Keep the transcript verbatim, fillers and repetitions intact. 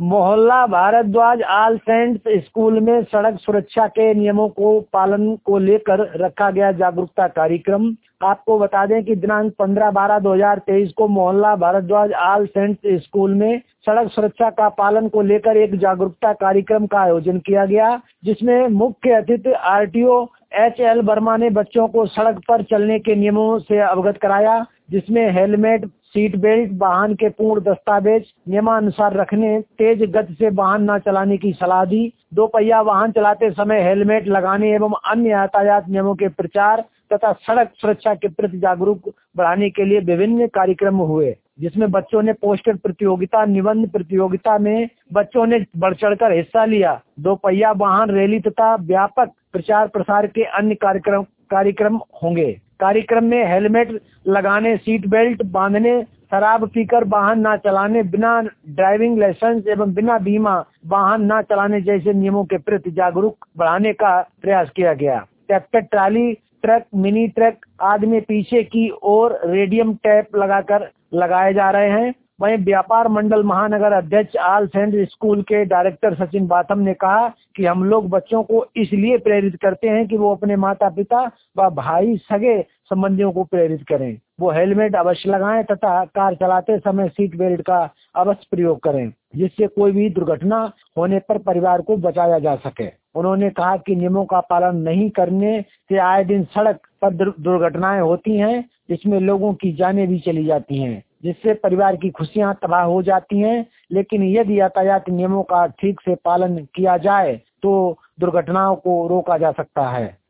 मोहल्ला Bhardwaj All Saints school में सड़क सुरक्षा के नियमों को पालन को लेकर रखा गया जागरूकता कार्यक्रम। आपको बता दें कि दिनांक पंद्रह बारह दो हजार तेईस को मोहल्ला भारद्वाज ऑल सेंट्स स्कूल में सड़क सुरक्षा का पालन को लेकर एक जागरूकता कार्यक्रम का आयोजन किया गया, जिसमें मुख्य अतिथि आरटीओ एच एल वर्मा ने बच्चों को सड़क पर चलने के नियमों से अवगत कराया, जिसमें हेलमेट, सीट बेल्ट, वाहन के पूर्ण दस्तावेज नियमानुसार रखने, तेज गति से वाहन न चलाने की सलाह दी, दो पहिया वाहन चलाते समय हेलमेट लगाने एवं अन्य यातायात नियमों के प्रचार तथा सड़क सुरक्षा के प्रति जागरूक बढ़ाने के लिए विभिन्न कार्यक्रम हुए, जिसमें बच्चों ने पोस्टर प्रतियोगिता, निबंध प्रतियोगिता में बच्चों ने बढ़ चढ़कर हिस्सा लिया। दो पहिया वाहन रैली तथा व्यापक प्रचार प्रसार के अन्य कार्यक्रम कार्यक्रम होंगे। कार्यक्रम में हेलमेट लगाने, सीट बेल्ट बांधने, शराब पीकर वाहन न चलाने, बिना ड्राइविंग लाइसेंस एवं बिना बीमा वाहन न चलाने जैसे नियमों के प्रति जागरूक बढ़ाने का प्रयास किया गया। Tractor, trolley, truck, mini truck आदि में पीछे की ओर रेडियम टैप लगाकर लगाए जा रहे हैं। वहीं व्यापार मंडल महानगर अध्यक्ष ऑल सेंट स्कूल के डायरेक्टर सचिन बाथम ने कहा कि हम लोग बच्चों को इसलिए प्रेरित करते हैं कि वो अपने माता पिता व भाई सगे संबंधियों को प्रेरित करें, वो हेलमेट अवश्य लगाएं तथा कार चलाते समय सीट बेल्ट का अवश्य प्रयोग करें, जिससे कोई भी दुर्घटना होने पर परिवार को बचाया जा सके। उन्होंने कहा कि नियमों का पालन नहीं करने से आए दिन सड़क पर दुर्घटनाएं होती हैं, जिसमें लोगों की जानें भी चली जाती हैं, जिससे परिवार की खुशियां तबाह हो जाती हैं। लेकिन यदि यातायात नियमों का ठीक से पालन किया जाए तो दुर्घटनाओं को रोका जा सकता है।